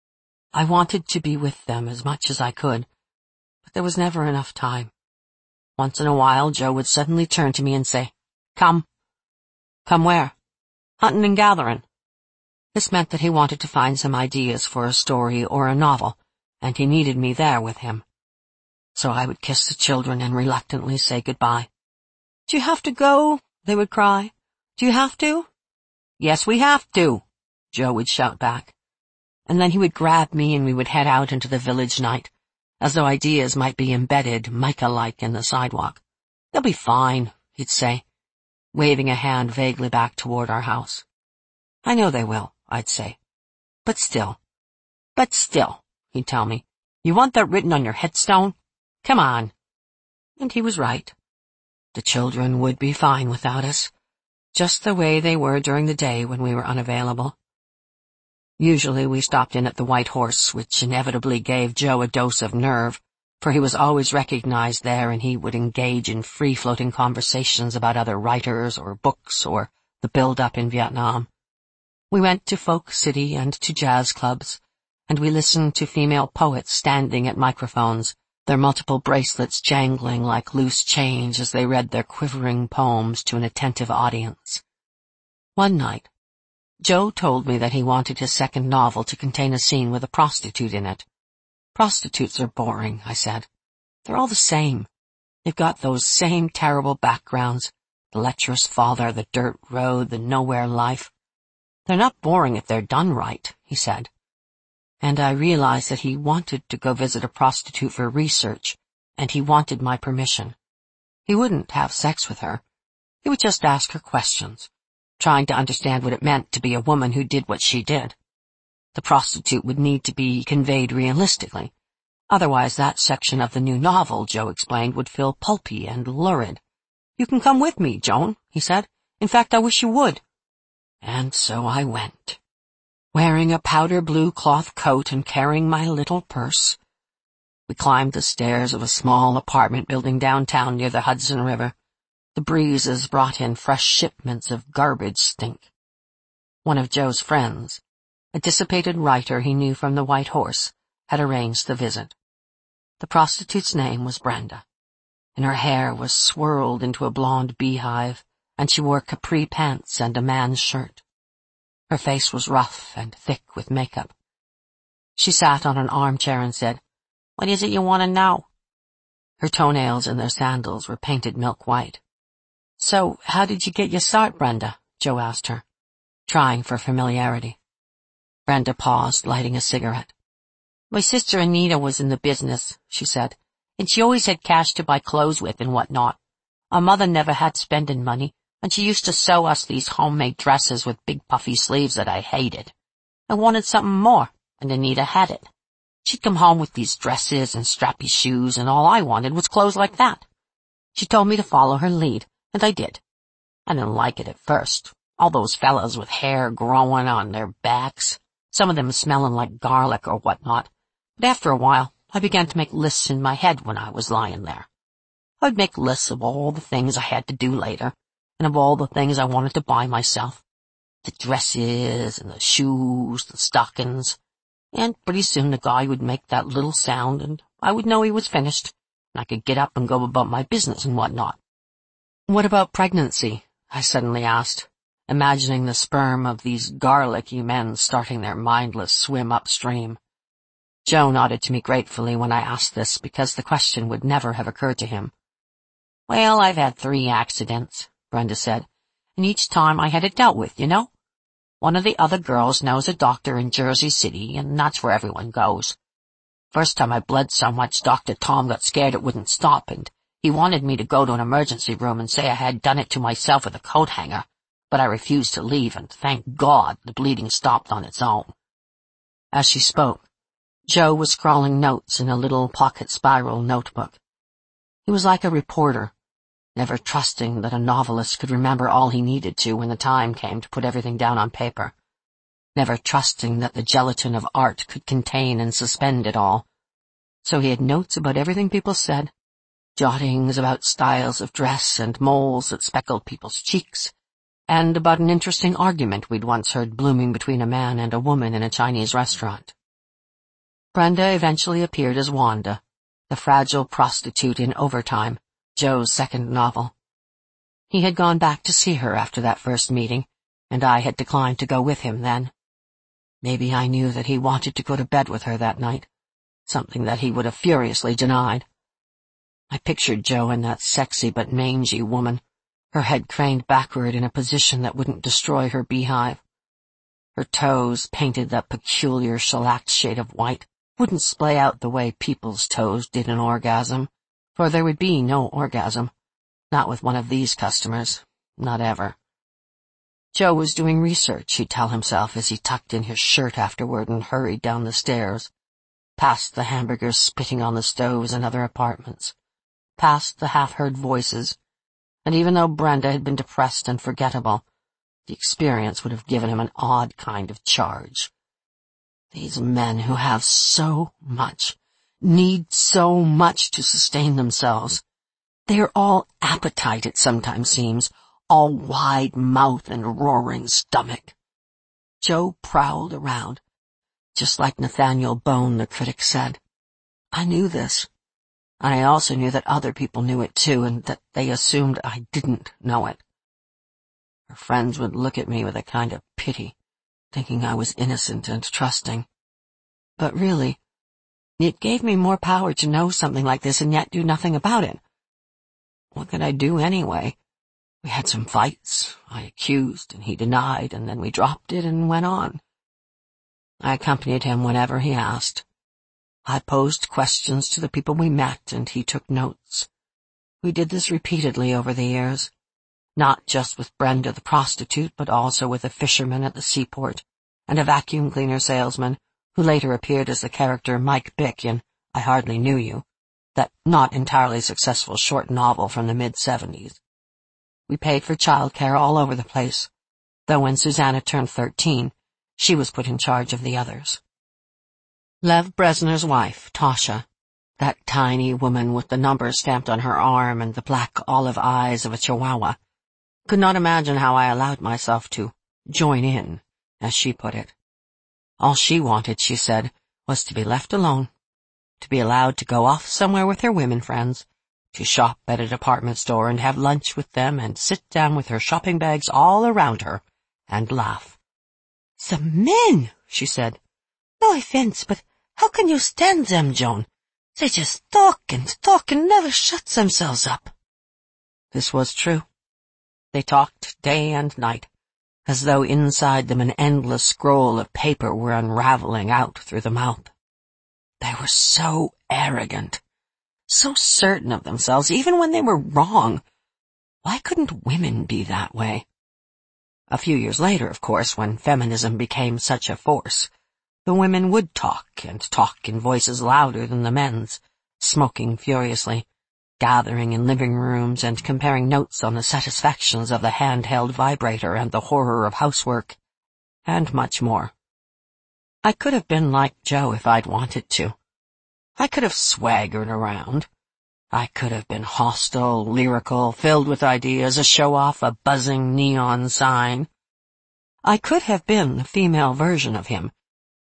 I wanted to be with them as much as I could, but there was never enough time. Once in a while, Joe would suddenly turn to me and say, "Come." "Come where?" "Huntin' and gatherin'." This meant that he wanted to find some ideas for a story or a novel, and he needed me there with him. So I would kiss the children and reluctantly say goodbye. "Do you have to go?" they would cry. "Do you have to?" "Yes, we have to," Joe would shout back. And then he would grab me and we would head out into the village night, as though ideas might be embedded, mica-like, in the sidewalk. "They'll be fine," he'd say, waving a hand vaguely back toward our house. "I know they will," I'd say. "But still." "But still," he'd tell me. "You want that written on your headstone? Come on." And he was right. The children would be fine without us, just the way they were during the day when we were unavailable. Usually we stopped in at the White Horse, which inevitably gave Joe a dose of nerve, for he was always recognized there and he would engage in free-floating conversations about other writers or books or the build-up in Vietnam. We went to Folk City and to jazz clubs, and we listened to female poets standing at microphones, their multiple bracelets jangling like loose change as they read their quivering poems to an attentive audience. One night, Joe told me that he wanted his second novel to contain a scene with a prostitute in it. "Prostitutes are boring," I said. "They're all the same. They've got those same terrible backgrounds, the lecherous father, the dirt road, the nowhere life. They're not boring if they're done right," he said. And I realized that he wanted to go visit a prostitute for research, and he wanted my permission. He wouldn't have sex with her. He would just ask her questions, trying to understand what it meant to be a woman who did what she did. The prostitute would need to be conveyed realistically. Otherwise that section of the new novel, Joe explained, would feel pulpy and lurid. "You can come with me, Joan," he said. "In fact, I wish you would." And so I went, wearing a powder blue cloth coat and carrying my little purse. We climbed the stairs of a small apartment building downtown near the Hudson River. The breezes brought in fresh shipments of garbage stink. One of Joe's friends, a dissipated writer he knew from the White Horse, had arranged the visit. The prostitute's name was Brenda, and her hair was swirled into a blonde beehive, and she wore capri pants and a man's shirt. Her face was rough and thick with makeup. She sat on an armchair and said, "What is it you want to know?" Her toenails and their sandals were painted milk white. "So, how did you get your start, Brenda?" Joe asked her, trying for familiarity. Brenda paused, lighting a cigarette. "My sister Anita was in the business," she said, "and she always had cash to buy clothes with and whatnot. Our mother never had spending money, and she used to sew us these homemade dresses with big puffy sleeves that I hated. I wanted something more, and Anita had it. She'd come home with these dresses and strappy shoes, and all I wanted was clothes like that. She told me to follow her lead, and I did. I didn't like it at first, all those fellas with hair growing on their backs, some of them smelling like garlic or whatnot, but after a while I began to make lists in my head when I was lying there. I'd make lists of all the things I had to do later, and of all the things I wanted to buy myself. The dresses and the shoes, the stockings. And pretty soon the guy would make that little sound, and I would know he was finished, and I could get up and go about my business and whatnot. What about pregnancy? I suddenly asked, imagining the sperm of these garlicky men starting their mindless swim upstream. Joe nodded to me gratefully when I asked this, because the question would never have occurred to him. Well, I've had three accidents, Brenda said, and each time I had it dealt with, you know. One of the other girls knows a doctor in Jersey City, and that's where everyone goes. First time I bled so much, Doctor Tom got scared it wouldn't stop, and he wanted me to go to an emergency room and say I had done it to myself with a coat hanger, but I refused to leave, and thank God the bleeding stopped on its own. As she spoke, Joe was scrawling notes in a little pocket spiral notebook. He was like a reporter, never trusting that a novelist could remember all he needed to when the time came to put everything down on paper, never trusting that the gelatin of art could contain and suspend it all. So he had notes about everything people said, jottings about styles of dress and moles that speckled people's cheeks, and about an interesting argument we'd once heard blooming between a man and a woman in a Chinese restaurant. Brenda eventually appeared as Wanda, the fragile prostitute in Overtime, Joe's second novel. He had gone back to see her after that first meeting, and I had declined to go with him then. Maybe I knew that he wanted to go to bed with her that night, something that he would have furiously denied. I pictured Joe and that sexy but mangy woman, her head craned backward in a position that wouldn't destroy her beehive. Her toes, painted that peculiar shellacked shade of white, wouldn't splay out the way people's toes did in orgasm, for there would be no orgasm, not with one of these customers, not ever. Joe was doing research, he'd tell himself as he tucked in his shirt afterward and hurried down the stairs, past the hamburgers spitting on the stoves in other apartments, past the half-heard voices, and even though Brenda had been depressed and forgettable, the experience would have given him an odd kind of charge. These men who have so much, need so much to sustain themselves. They are all appetite, it sometimes seems, all wide mouth and roaring stomach. Joe prowled around, just like Nathaniel Bone, the critic said. I knew this, and I also knew that other people knew it too, and that they assumed I didn't know it. Her friends would look at me with a kind of pity, thinking I was innocent and trusting. But really, it gave me more power to know something like this and yet do nothing about it. What could I do anyway? We had some fights. I accused and he denied, and then we dropped it and went on. I accompanied him whenever he asked. I posed questions to the people we met, and he took notes. We did this repeatedly over the years, not just with Brenda the prostitute, but also with a fisherman at the seaport, and a vacuum cleaner salesman, who later appeared as the character Mike Bick in I Hardly Knew You, that not entirely successful short novel from the mid-seventies. We paid for childcare all over the place, though when Susanna turned thirteen, she was put in charge of the others. Lev Bresner's wife, Tasha, that tiny woman with the number stamped on her arm and the black olive eyes of a chihuahua, could not imagine how I allowed myself to join in, as she put it. All she wanted, she said, was to be left alone, to be allowed to go off somewhere with her women friends, to shop at a department store and have lunch with them and sit down with her shopping bags all around her and laugh. "The men," she said. "No offense, but how can you stand them, Joan? They just talk and talk and never shut themselves up." This was true. They talked day and night, as though inside them an endless scroll of paper were unraveling out through the mouth. They were so arrogant, so certain of themselves, even when they were wrong. Why couldn't women be that way? A few years later, of course, when feminism became such a force, the women would talk, and talk in voices louder than the men's, smoking furiously, gathering in living rooms and comparing notes on the satisfactions of the handheld vibrator and the horror of housework, and much more. I could have been like Joe if I'd wanted to. I could have swaggered around. I could have been hostile, lyrical, filled with ideas, a show-off, a buzzing neon sign. I could have been the female version of him,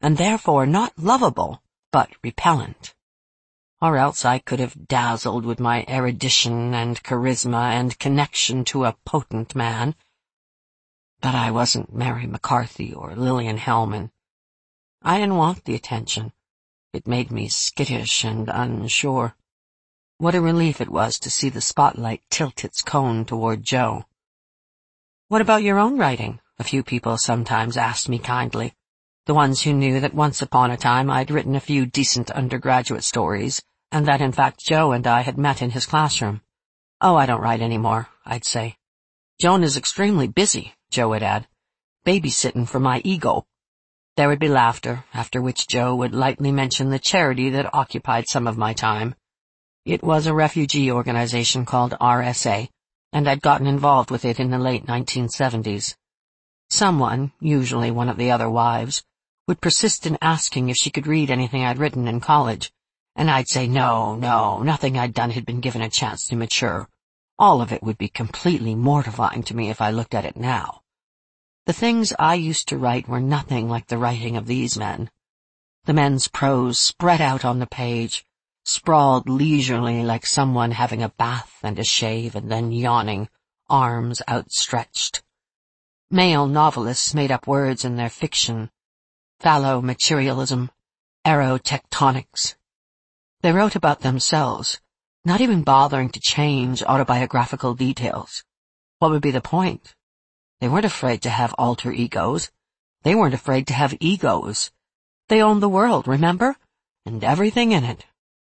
and therefore not lovable, but repellent. Or else I could have dazzled with my erudition and charisma and connection to a potent man. But I wasn't Mary McCarthy or Lillian Hellman. I didn't want the attention. It made me skittish and unsure. What a relief it was to see the spotlight tilt its cone toward Jo. "What about your own writing?" a few people sometimes asked me kindly, the ones who knew that once upon a time I'd written a few decent undergraduate stories, and that in fact Jo and I had met in his classroom. "Oh, I don't write anymore," I'd say. "Joan is extremely busy," Jo would add, "babysitting for my ego." There would be laughter, after which Jo would lightly mention the charity that occupied some of my time. It was a refugee organization called R S A, and I'd gotten involved with it in the late nineteen seventies. Someone, usually one of the other wives, would persist in asking if she could read anything I'd written in college, and I'd say no, no, nothing I'd done had been given a chance to mature. All of it would be completely mortifying to me if I looked at it now. The things I used to write were nothing like the writing of these men. The men's prose spread out on the page, sprawled leisurely like someone having a bath and a shave and then yawning, arms outstretched. Male novelists made up words in their fiction. Phallo-materialism, aerotectonics. They wrote about themselves, not even bothering to change autobiographical details. What would be the point? They weren't afraid to have alter egos. They weren't afraid to have egos. They owned the world, remember? And everything in it.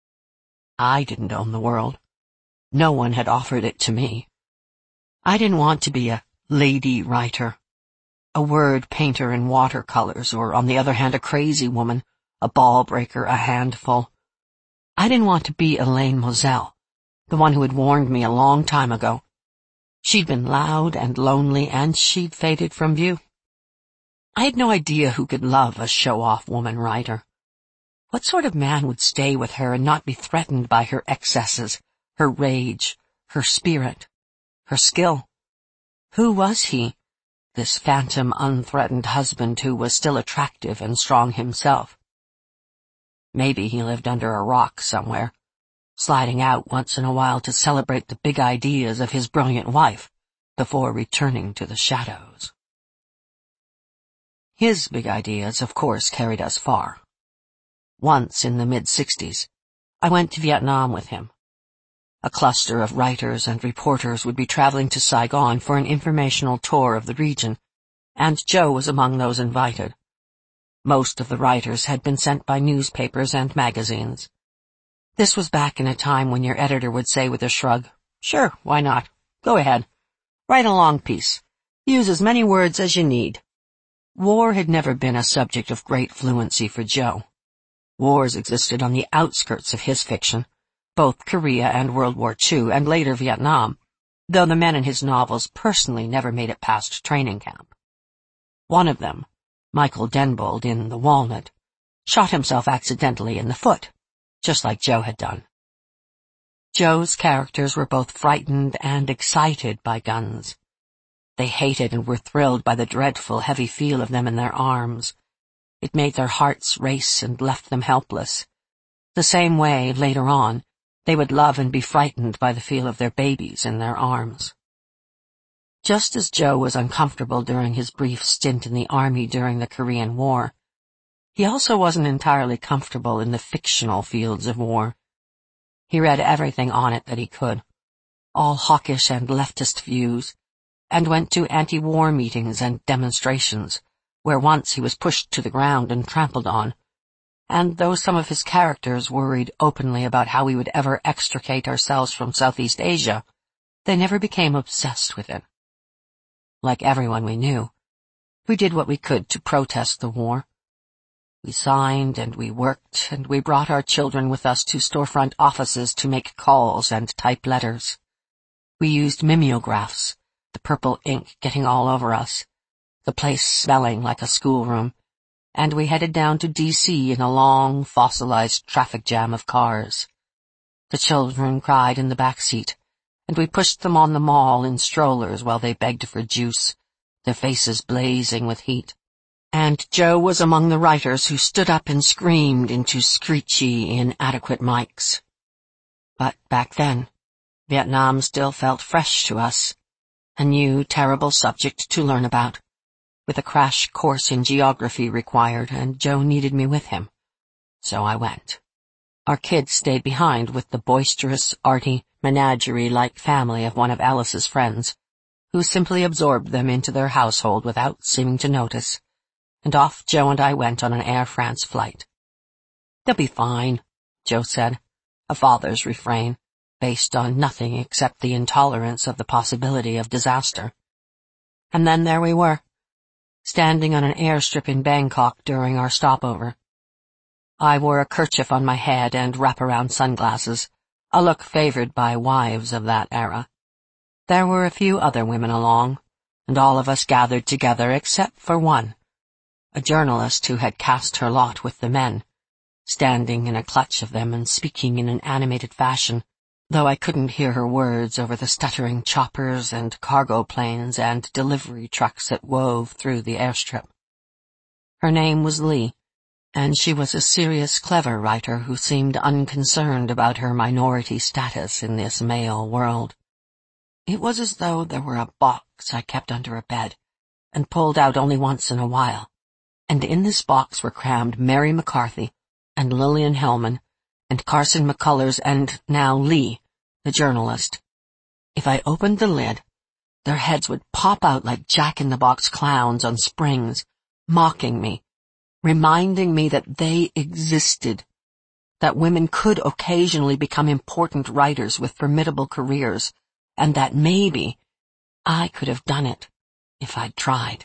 I didn't own the world. No one had offered it to me. I didn't want to be a lady writer, a word painter in watercolors, or on the other hand a crazy woman, a ball breaker, a handful. I didn't want to be Elaine Moselle, the one who had warned me a long time ago. She'd been loud and lonely, and she'd faded from view. I had no idea who could love a show-off woman writer. What sort of man would stay with her and not be threatened by her excesses, her rage, her spirit, her skill? Who was he, this phantom, unthreatened husband who was still attractive and strong himself? Maybe he lived under a rock somewhere, sliding out once in a while to celebrate the big ideas of his brilliant wife before returning to the shadows. His big ideas, of course, carried us far. Once, in the mid-sixties, I went to Vietnam with him. A cluster of writers and reporters would be traveling to Saigon for an informational tour of the region, and Jo was among those invited. Most of the writers had been sent by newspapers and magazines. This was back in a time when your editor would say with a shrug, "Sure, why not? Go ahead. Write a long piece. Use as many words as you need." War had never been a subject of great fluency for Jo. Wars existed on the outskirts of his fiction, both Korea and World War Two, and later Vietnam, though the men in his novels personally never made it past training camp. One of them, Michael Denbold in The Walnut, shot himself accidentally in the foot, just like Jo had done. Jo's characters were both frightened and excited by guns. They hated and were thrilled by the dreadful, heavy feel of them in their arms. It made their hearts race and left them helpless. The same way, later on, they would love and be frightened by the feel of their babies in their arms. Just as Jo was uncomfortable during his brief stint in the army during the Korean War, he also wasn't entirely comfortable in the fictional fields of war. He read everything on it that he could, all hawkish and leftist views, and went to anti-war meetings and demonstrations, where once he was pushed to the ground and trampled on, and though some of his characters worried openly about how we would ever extricate ourselves from Southeast Asia, they never became obsessed with it. Like everyone we knew, we did what we could to protest the war. We signed and we worked, and we brought our children with us to storefront offices to make calls and type letters. We used mimeographs, the purple ink getting all over us, the place smelling like a schoolroom, and we headed down to D C in a long, fossilized traffic jam of cars. The children cried in the back seat, and we pushed them on the mall in strollers while they begged for juice, their faces blazing with heat. And Joe was among the writers who stood up and screamed into screechy, inadequate mics. But back then, Vietnam still felt fresh to us, a new, terrible subject to learn about, with a crash course in geography required, and Joe needed me with him. So I went. Our kids stayed behind with the boisterous, arty, menagerie-like family of one of Alice's friends, who simply absorbed them into their household without seeming to notice, and off Joe and I went on an Air France flight. "They'll be fine," Joe said, a father's refrain, based on nothing except the intolerance of the possibility of disaster. And then there we were, standing on an airstrip in Bangkok during our stopover. I wore a kerchief on my head and wraparound sunglasses, a look favored by wives of that era. There were a few other women along, and all of us gathered together except for one, a journalist who had cast her lot with the men, standing in a clutch of them and speaking in an animated fashion, though I couldn't hear her words over the stuttering choppers and cargo planes and delivery trucks that wove through the airstrip. Her name was Lee, and she was a serious, clever writer who seemed unconcerned about her minority status in this male world. It was as though there were a box I kept under a bed and pulled out only once in a while, and in this box were crammed Mary McCarthy and Lillian Hellman and Carson McCullers and now Lee, the journalist. If I opened the lid, their heads would pop out like jack-in-the-box clowns on springs, mocking me, reminding me that they existed, that women could occasionally become important writers with formidable careers, and that maybe I could have done it if I'd tried.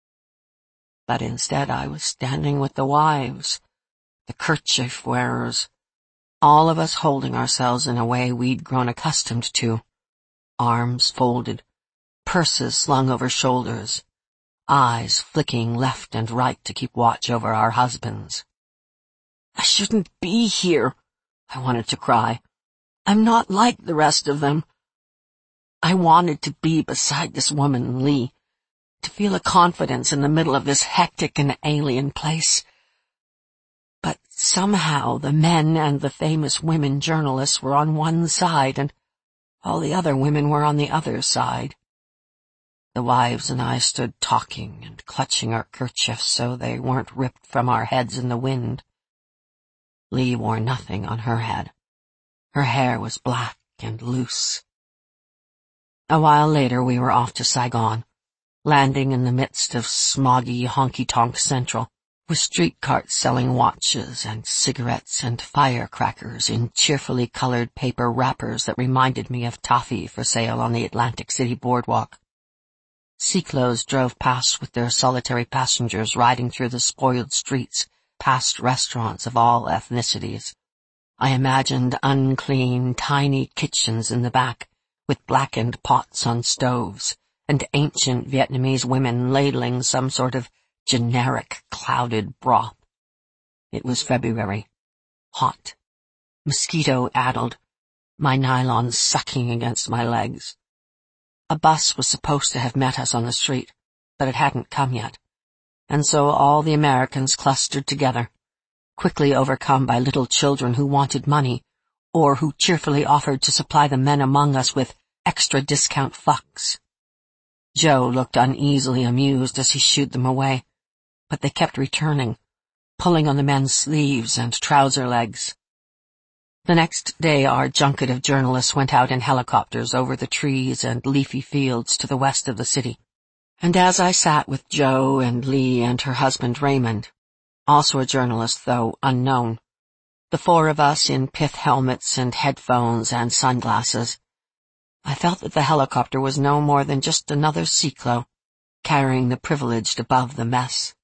But instead I was standing with the wives, the kerchief wearers, all of us holding ourselves in a way we'd grown accustomed to, arms folded, purses slung over shoulders, eyes flicking left and right to keep watch over our husbands. "I shouldn't be here," I wanted to cry. "I'm not like the rest of them." I wanted to be beside this woman, Lee, to feel a confidence in the middle of this hectic and alien place. But somehow the men and the famous women journalists were on one side, and all the other women were on the other side. The wives and I stood talking and clutching our kerchiefs so they weren't ripped from our heads in the wind. Lee wore nothing on her head. Her hair was black and loose. A while later we were off to Saigon, landing in the midst of smoggy honky-tonk central, with street carts selling watches and cigarettes and firecrackers in cheerfully colored paper wrappers that reminded me of toffee for sale on the Atlantic City boardwalk. Cyclos drove past with their solitary passengers riding through the spoiled streets, past restaurants of all ethnicities. I imagined unclean, tiny kitchens in the back, with blackened pots on stoves, and ancient Vietnamese women ladling some sort of generic clouded broth. It was February, hot, mosquito-addled, my nylon sucking against my legs. A bus was supposed to have met us on the street, but it hadn't come yet, and so all the Americans clustered together, quickly overcome by little children who wanted money, or who cheerfully offered to supply the men among us with extra discount fucks. Joe looked uneasily amused as he shooed them away, but they kept returning, pulling on the men's sleeves and trouser legs. The next day our junket of journalists went out in helicopters over the trees and leafy fields to the west of the city, and as I sat with Joe and Lee and her husband Raymond, also a journalist though unknown, the four of us in pith helmets and headphones and sunglasses, I felt that the helicopter was no more than just another Cyclo, carrying the privileged above the mess.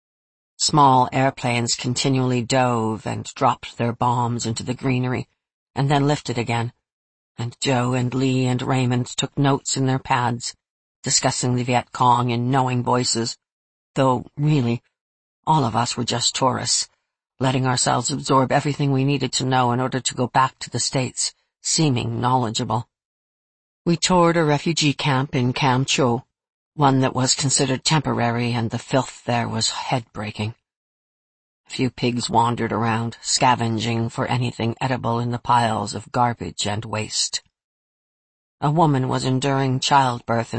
Small airplanes continually dove and dropped their bombs into the greenery, and then lifted again, and Joe and Lee and Raymond took notes in their pads, discussing the Viet Cong in knowing voices, though, really, all of us were just tourists, letting ourselves absorb everything we needed to know in order to go back to the States, seeming knowledgeable. We toured a refugee camp in Cam Cho, one that was considered temporary, and the filth there was head-breaking. A few pigs wandered around, scavenging for anything edible in the piles of garbage and waste. A woman was enduring childbirth in